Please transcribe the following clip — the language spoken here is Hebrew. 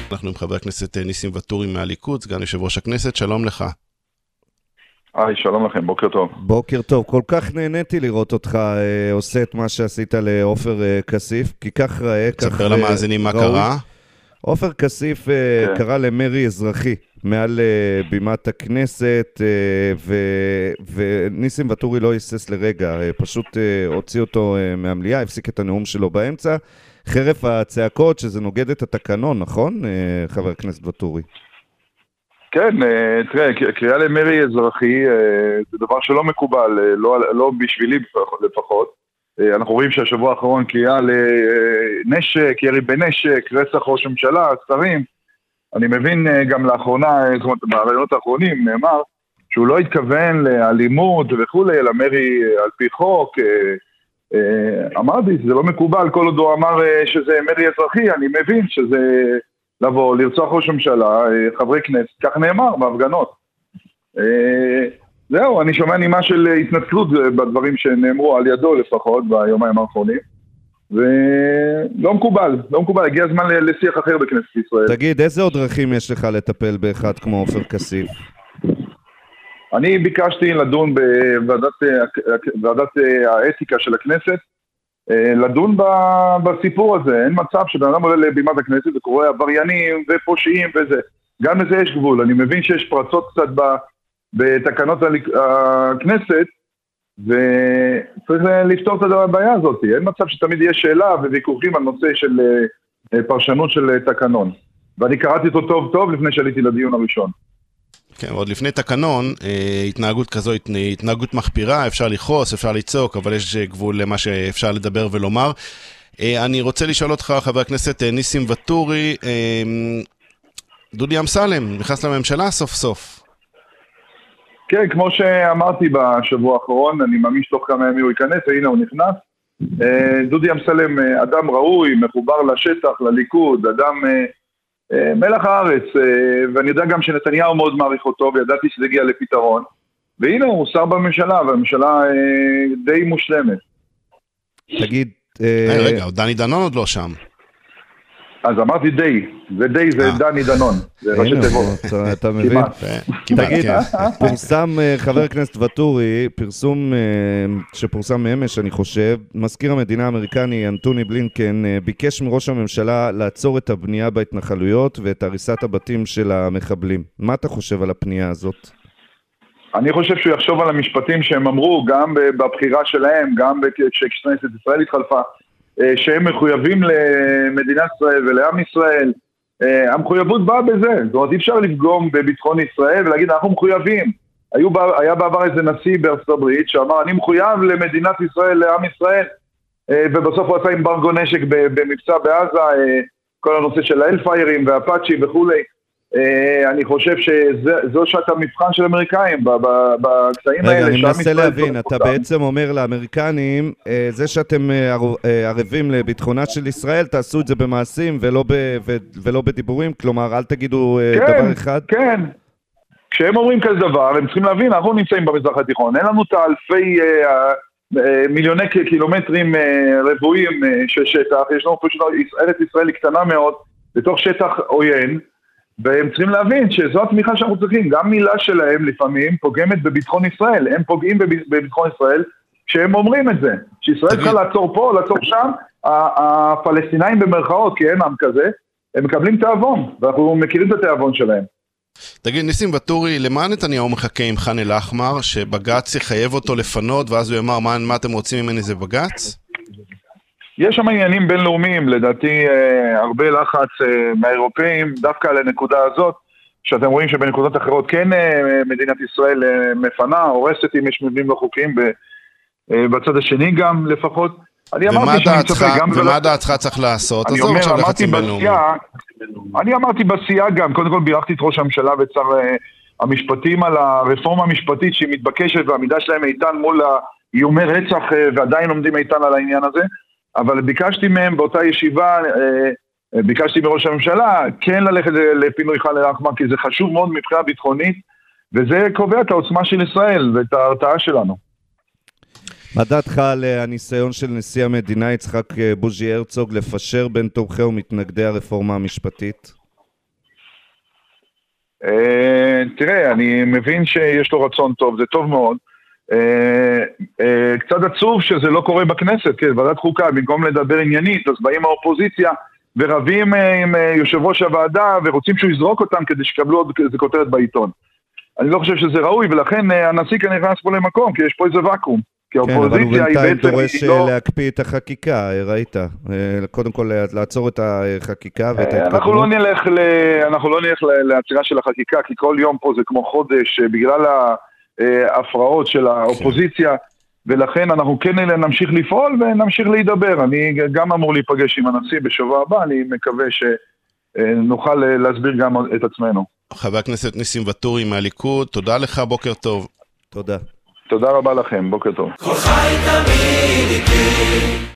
אנחנו עם חבר הכנסת ניסים ואטורי מהליכוד, סגן יושב ראש הכנסת, שלום לך. שלום לכם, בוקר טוב. בוקר טוב, כל כך נהניתי לראות אותך עושה את מה שעשית לעופר כסיף, כי כך ראה, כך תספר למאזינים מה קרה. עופר כסיף קרא למרי אזרחי מעל בימת הכנסת, וניסים ואטורי לא היסס לרגע, פשוט הוציא אותו מהמליאה, הפסיק את הנאום שלו באמצע, חרף הצעקות שזה נוגד את התקנון, נכון, חבר הכנסת ואטורי? כן, תראה, קריאה למרי אזרחי זה דבר שלא מקובל, לא בשבילי לפחות. אנחנו רואים שהשבוע האחרון קריאה לנשק, ירי בנשק, רצח ראש ממשלה, שרים. אני מבין גם לאחרונה, זאת אומרת, ברעיונות האחרונים נאמר שהוא לא התכוון לאלימות וכו', אלא מרי על פי חוק. אמרתי, זה לא מקובל, כל עוד הוא אמר שזה מרי אזרחי, אני מבין שזה לבוא, לרצוח ראש ממשלה, חברי כנסת, כך נאמר בהפגנות. זהו, אני שומע נימה של התנצלות בדברים שנאמרו על ידו לפחות ביומיים האחרונים, ולא מקובל, לא מקובל, הגיע הזמן לשיח אחר בכנסת ישראל. תגיד, איזה עוד דרכים יש לך לטפל באחד כמו עופר כסיף? אני ביקשתי לדון בוועדת האתיקה של הכנסת, לדון בסיפור הזה. אין מצב שבן אדם עולה לבימת הכנסת וקורא עבריינים ופושעים וזה. גם לזה יש גבול. אני מבין שיש פרצות קצת בתקנות הכנסת, וצריך לפתור את הבעיה הזאת. אין מצב שתמיד יש שאלה וויכוחים על נושא של פרשנות של תקנון. ואני קראתי אותו טוב טוב לפני שעליתי לדיון הראשון. כן, עוד לפני תקנון, התנהגות כזו, התנהגות מחפירה, אפשר לכעוס, אפשר לצעוק, אבל יש גבול למה שאפשר לדבר ולומר. אני רוצה לשאול אותך, חבר הכנסת ניסים ואטורי, דודי אמסלם נכנס לממשלה סוף סוף. כן, כמו שאמרתי בשבוע האחרון, אני מאמין שתוך כמה ימים הוא ייכנס, והנה הוא נכנס. דודי אמסלם אדם ראוי, מחובר לשטח, לליכוד, אדם מלח הארץ, ואני יודע גם שנתניהו מאוד מעריך אותו, וידעתי שזה הגיע לפתרון, והנה הוא שר בממשלה, והממשלה די מושלמת. תגיד... רגע, דני דנון עוד לא שם. אז אמרתי די, ודי זה דני דנון, זה ראשי תיבות. אתה מבין? תגיד, פורסם חבר הכנסת ואטורי, פרסום שפורסם מאמש, אני חושב, מזכיר המדינה האמריקני אנטוני בלינקן ביקש מראש הממשלה לעצור את הבנייה בהתנחלויות ואת הריסת הבתים של המחבלים. מה אתה חושב על הפנייה הזאת? אני חושב שהוא יחשוב על המשפטים שהם אמרו, גם בבחירה שלהם, גם כשכנסת ישראל התחלפה, שהם מחויבים למדינת ישראל ולעם ישראל. המחויבות באה בזה, זאת אומרת אי אפשר לפגום בביטחון ישראל ולהגיד אנחנו מחויבים. היה בעבר איזה נשיא בארצות הברית שאמר אני מחויב למדינת ישראל, לעם ישראל, ובסוף הוא עשה אמברגו נשק במבצע בעזה, כל הנושא של האלפיירים והפאצ'י וכולי. אני חושב שזו שעת המבחן של האמריקאים בקטעים האלה. רגע, אני מנסה להבין, אתה בעצם אומר לאמריקנים, זה שאתם ערבים לביטחונה של ישראל, תעשו את זה במעשים ולא בדיבורים, כלומר, אל תגידו דבר אחד. כן, כשהם אומרים כזה דבר, הם צריכים להבין, אנחנו נמצאים במזרח התיכון, אין לנו את האלפי מיליוני קילומטרים רבועים של שטח, יש לנו פשוט, ארץ ישראל היא קטנה מאוד, בתוך שטח עוין, והם צריכים להבין שזו התמיכה שאנחנו צריכים, גם מילה שלהם לפעמים פוגמת בביטחון ישראל, הם פוגעים בביטחון ישראל כשהם אומרים את זה, שישראל צריכה לעצור פה, לעצור שם, הפלסטינאים במרכאות, כי אין עם כזה, הם מקבלים תאבון, ואנחנו מכירים את התאבון שלהם. תגיד, ניסים ואטורי, למה נתניהו מחכה עם חן אל-אחמר, שבג"ץ יחייב אותו לפנות, ואז הוא יאמר, מה אתם רוצים ממני זה בג"ץ? יש שם עניינים בינלאומיים, לדעתי הרבה לחץ מהאירופאים, דווקא על הנקודה הזאת, שאתם רואים שבנקודות אחרות כן מדינת ישראל מפנה, הורסת אם יש מבנים לא חוקיים, בצד השני גם לפחות. ומה דעתך צריך לעשות? אני אמרתי בסיעה גם, קודם כל בירכתי את ראש הממשלה ואת שר המשפטים על הרפורמה המשפטית שהיא מתבקשת, והעמידה שלהם איתן מול איומי רצח, ועדיין עומדים איתן על העניין הזה. אבל ביקשתי מהם באותה ישיבה, ביקשתי מראש הממשלה, כן ללכת לפינוי ח'אן אל-אחמר, כי זה חשוב מאוד מבחינה ביטחונית, וזה קובע את העוצמה של ישראל ואת ההרתעה שלנו. מה דעתך על הניסיון של נשיא המדינה יצחק בוז'י הרצוג לפשר בין תומכי ומתנגדי הרפורמה המשפטית? תראה, אני מבין שיש לו רצון טוב, זה טוב מאוד. קצת עצוב שזה לא קורה בכנסת, כן, ועדת חוקה, במקום לדבר עניינית, אז באים האופוזיציה ורבים עם יושב ראש הוועדה ורוצים שהוא יזרוק אותם כדי שקבלו עוד איזה כותרת בעיתון. אני לא חושב שזה ראוי, ולכן הנשיא כאן נכנס פה למקום, כי יש פה איזה ואקום. כן, אבל הוא בינתיים דורש להקפיא את החקיקה, ראית? קודם כל לעצור את החקיקה ואת ההתקדמות. אנחנו לא נלך לעצירה של החקיקה, כי כל יום פה זה כמו חודש, בגלל ההפרעות של האופוזיציה, ולכן אנחנו כן נמשיך לפעול ונמשיך להידבר. אני גם אמור להיפגש עם הנשיא בשבוע הבא, אני מקווה שנוכל להסביר גם את עצמנו. חבר הכנסת ניסים ואטורי מהליכוד, תודה לך, בוקר טוב. תודה. תודה רבה לכם, בוקר טוב.